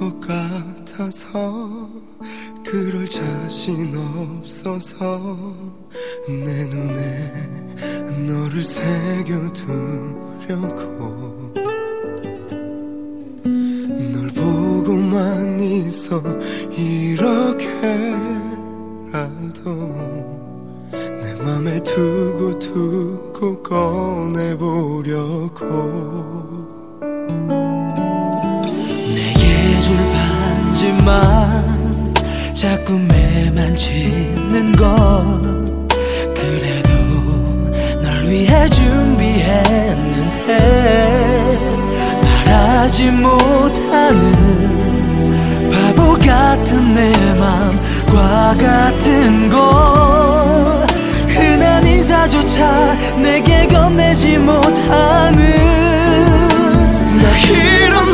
것 같아서 그럴 자신 없어서 내 눈에 너를 새겨두려고 널 보고만 있어 이렇게라도 내 맘에 두고 꺼내보려고 내게 줄 반지만 자꾸 매만지는 것 그래도 널 위해 준비했는데 말하지 못하는 바보 같은 내 맘과 같은 걸 흔한 인사조차 내게 건네지 못하는 나 이런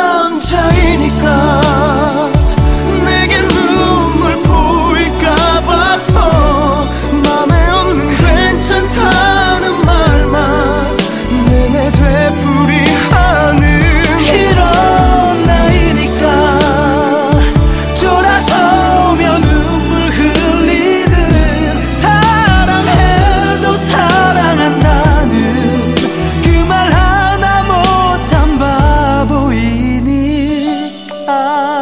남자이니까 내게 눈물 보일까 봐서 맘에 없는 괜찮다는 말만 내내 되풀이하는 이런 나이니까 돌아서며 눈물 흘리는 사랑해도 사랑한다는 그 말 하나 못한 바보이니까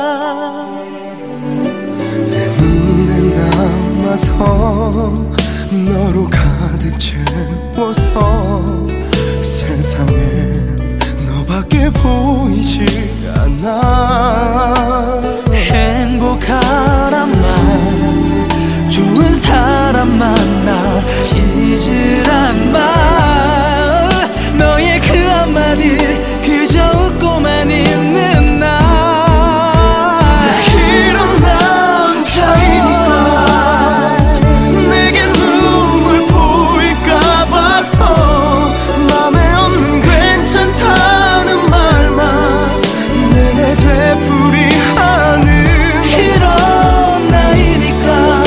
내 눈에 남아서 너로 가득 채워서 세상엔 너밖에 보이지 않아 행복하란 말 좋은 사람 만나 잊으란 말 너의 그 한마디 그저 웃고만 있는 나 이런 남자이니까 내게 눈물 보일까 봐서 맘에 없는 괜찮다는 말만 내내 되풀이하는 이런 나이니까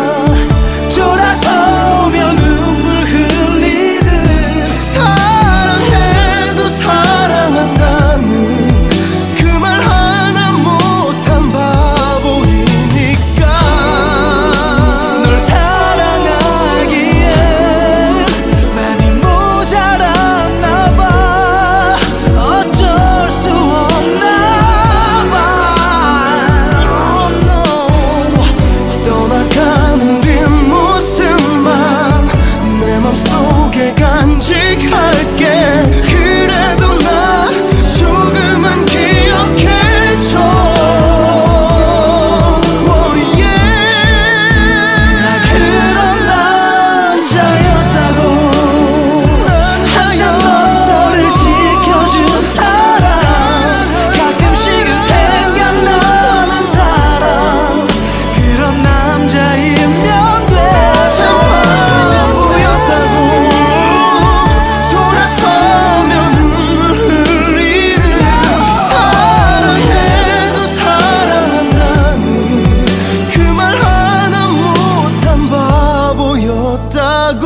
돌아서며 눈물 흘리는 사랑해도 사랑한다는 그 말 하나 못한 바보이니까 널 사랑하기에 많이 모자랐나 봐 어쩔 수 없나 봐 oh, no. 떠나가는 뒷모습만 내 맘속에 간직할게 그래도 나 조금만 기억해줘 oh, yeah. 나 그런 남자였다고 한낱 너를 지켜준 사람 가끔씩은 생각나는 사람 그런 남자이면 돼 바보였다고 돌아서며 눈물 흘리는 사랑해도 사랑한다는 그 말 하나 못한 바보였다고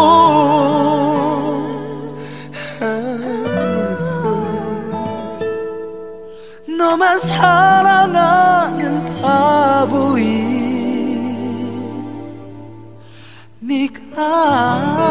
너만 사랑하는 바보인 네가